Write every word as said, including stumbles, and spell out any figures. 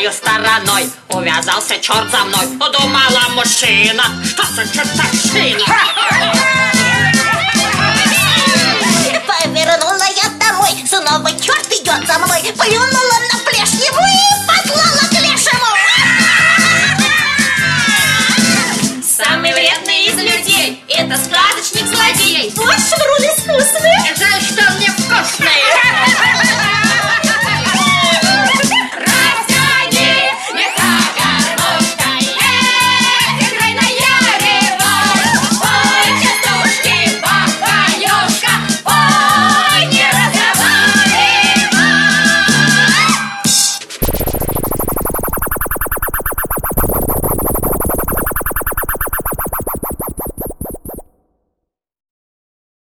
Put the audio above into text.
обратаю стороной. Увязался черт за мной. Думала мужчина, что за чертовщина. Повернула я домой, снова черт идет за мной. Плюнул